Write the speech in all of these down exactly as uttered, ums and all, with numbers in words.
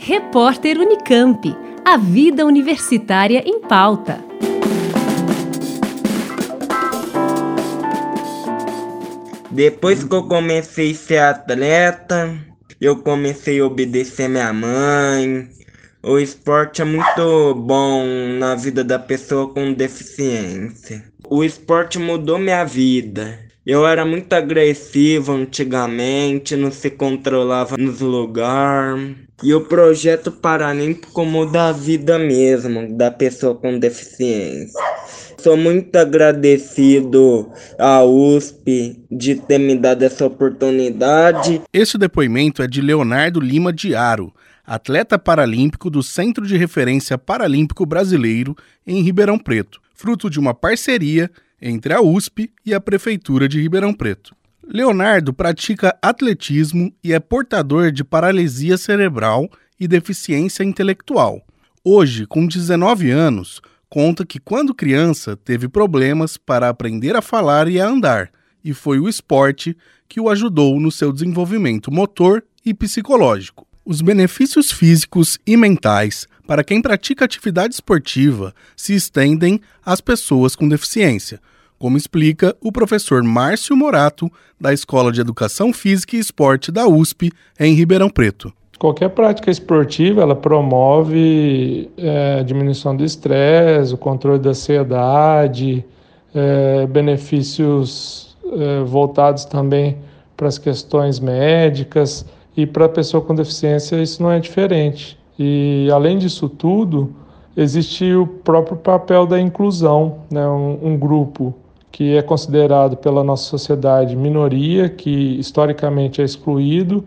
Repórter Unicamp. A vida universitária em pauta. Depois que eu comecei a ser atleta, eu comecei a obedecer minha mãe. O esporte é muito bom na vida da pessoa com deficiência. O esporte mudou minha vida. Eu era muito agressivo antigamente, não se controlava nos lugares. E o projeto paralímpico muda a vida mesmo da pessoa com deficiência. Sou muito agradecido à U S P de ter me dado essa oportunidade. Esse depoimento é de Leonardo Lima de Aro, atleta paralímpico do Centro de Referência Paralímpico Brasileiro em Ribeirão Preto, fruto de uma parceria entre a U S P e a Prefeitura de Ribeirão Preto. Leonardo pratica atletismo e é portador de paralisia cerebral e deficiência intelectual. Hoje, com dezenove anos, conta que quando criança teve problemas para aprender a falar e a andar, e foi o esporte que o ajudou no seu desenvolvimento motor e psicológico. Os benefícios físicos e mentais para quem pratica atividade esportiva se estendem às pessoas com deficiência, como explica o professor Márcio Morato, da Escola de Educação Física e Esporte da U S P, em Ribeirão Preto. Qualquer prática esportiva, ela promove é, a diminuição do estresse, o controle da ansiedade, é, benefícios é, voltados também para as questões médicas, e para a pessoa com deficiência isso não é diferente. E além disso tudo, existe o próprio papel da inclusão, né? um, um grupo que é considerado pela nossa sociedade minoria, que historicamente é excluído,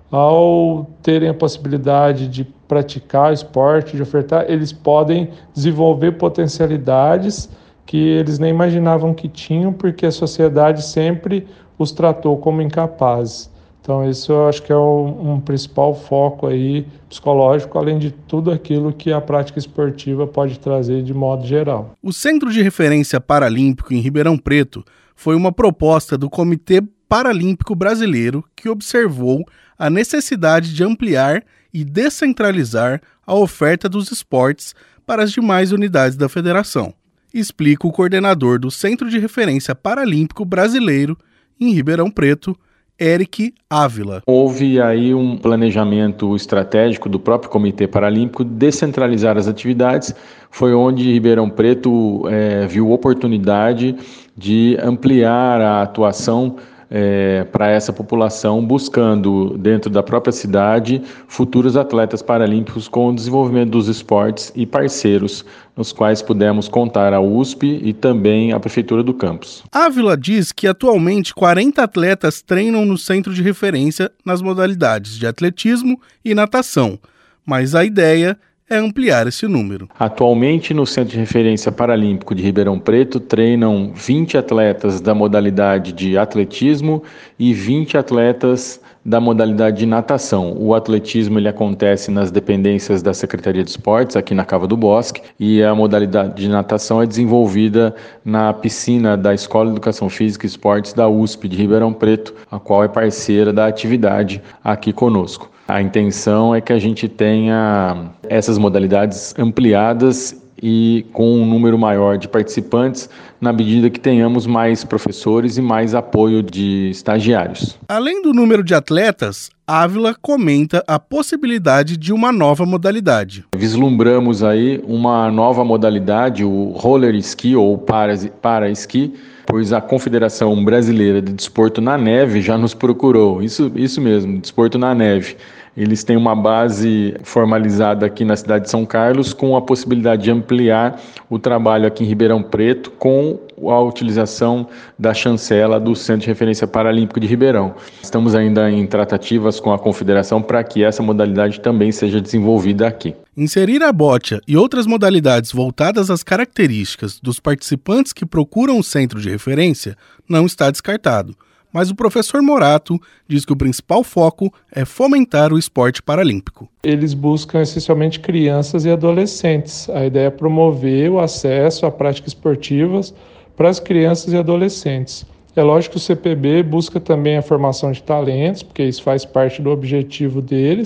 ao terem a possibilidade de praticar esporte, de ofertar, eles podem desenvolver potencialidades que eles nem imaginavam que tinham, porque a sociedade sempre os tratou como incapazes. Então, isso eu acho que é um, um principal foco aí psicológico, além de tudo aquilo que a prática esportiva pode trazer de modo geral. O Centro de Referência Paralímpico em Ribeirão Preto foi uma proposta do Comitê Paralímpico Brasileiro que observou a necessidade de ampliar e descentralizar a oferta dos esportes para as demais unidades da federação, explica o coordenador do Centro de Referência Paralímpico Brasileiro em Ribeirão Preto, Eric Ávila. Houve aí um planejamento estratégico do próprio Comitê Paralímpico de descentralizar as atividades. Foi onde Ribeirão Preto é, viu oportunidade de ampliar a atuação É, para essa população, buscando dentro da própria cidade futuros atletas paralímpicos com o desenvolvimento dos esportes e parceiros, nos quais pudemos contar a U S P e também a Prefeitura do campus. Ávila diz que atualmente quarenta atletas treinam no centro de referência nas modalidades de atletismo e natação, mas a ideia é ampliar esse número. Atualmente, no Centro de Referência Paralímpico de Ribeirão Preto, treinam vinte atletas da modalidade de atletismo e vinte atletas da modalidade de natação. O atletismo ele acontece nas dependências da Secretaria de Esportes, aqui na Cava do Bosque, e a modalidade de natação é desenvolvida na piscina da Escola de Educação Física e Esportes da U S P de Ribeirão Preto, a qual é parceira da atividade aqui conosco. A intenção é que a gente tenha essas modalidades ampliadas e com um número maior de participantes, na medida que tenhamos mais professores e mais apoio de estagiários. Além do número de atletas, Ávila comenta a possibilidade de uma nova modalidade. Vislumbramos aí uma nova modalidade, o roller ski ou para esqui, pois a Confederação Brasileira de Desporto na Neve já nos procurou, isso, isso mesmo, desporto na neve. Eles têm uma base formalizada aqui na cidade de São Carlos, com a possibilidade de ampliar o trabalho aqui em Ribeirão Preto com a utilização da chancela do Centro de Referência Paralímpico de Ribeirão. Estamos ainda em tratativas com a Confederação para que essa modalidade também seja desenvolvida aqui. Inserir a bocha e outras modalidades voltadas às características dos participantes que procuram o centro de referência não está descartado. Mas o professor Morato diz que o principal foco é fomentar o esporte paralímpico. Eles buscam essencialmente crianças e adolescentes. A ideia é promover o acesso a práticas esportivas para as crianças e adolescentes. É lógico que o C P B busca também a formação de talentos, porque isso faz parte do objetivo deles,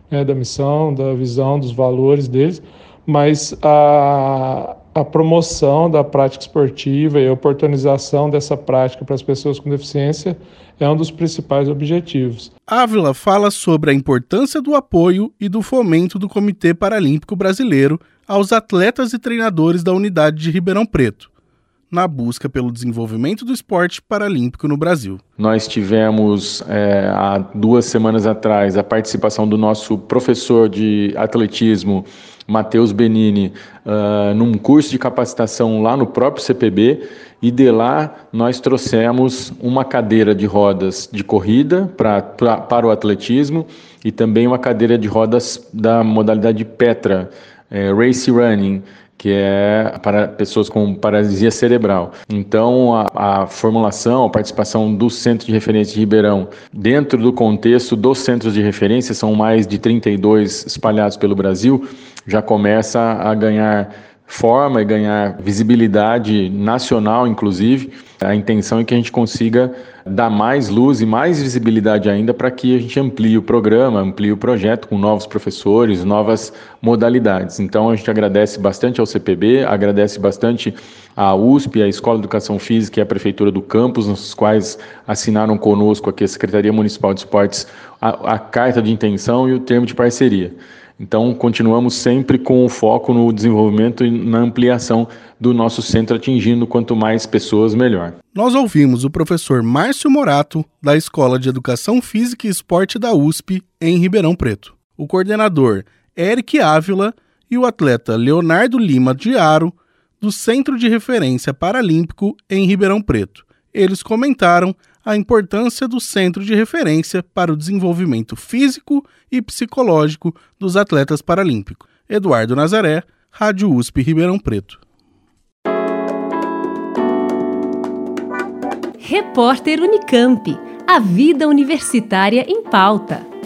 né, da missão, da visão, dos valores deles, mas a, a promoção da prática esportiva e a oportunização dessa prática para as pessoas com deficiência é um dos principais objetivos. Ávila fala sobre a importância do apoio e do fomento do Comitê Paralímpico Brasileiro aos atletas e treinadores da unidade de Ribeirão Preto, na busca pelo desenvolvimento do esporte paralímpico no Brasil. Nós tivemos, é, há duas semanas atrás, a participação do nosso professor de atletismo, Matheus Benini, uh, num curso de capacitação lá no próprio C P B, e de lá nós trouxemos uma cadeira de rodas de corrida pra, pra, para o atletismo e também uma cadeira de rodas da modalidade Petra, é, Race Running, que é para pessoas com paralisia cerebral. Então, a, a formulação, a participação do Centro de Referência de Ribeirão, dentro do contexto dos centros de referência, são mais de trinta e dois espalhados pelo Brasil, já começa a ganhar forma e ganhar visibilidade nacional, inclusive. A intenção é que a gente consiga dar mais luz e mais visibilidade ainda para que a gente amplie o programa, amplie o projeto com novos professores, novas modalidades. Então a gente agradece bastante ao C P B, agradece bastante à U S P, à Escola de Educação Física e à Prefeitura do Campus, nos quais assinaram conosco aqui a Secretaria Municipal de Esportes a, a carta de intenção e o termo de parceria. Então, continuamos sempre com o foco no desenvolvimento e na ampliação do nosso centro, atingindo quanto mais pessoas, melhor. Nós ouvimos o professor Márcio Morato, da Escola de Educação Física e Esporte da U S P, em Ribeirão Preto, o coordenador Eric Ávila e o atleta Leonardo Lima de Aro, do Centro de Referência Paralímpico em Ribeirão Preto. Eles comentaram a importância do Centro de Referência para o desenvolvimento físico e psicológico dos atletas paralímpicos. Eduardo Nazaré, Rádio U S P Ribeirão Preto. Repórter Unicamp. A vida universitária em pauta.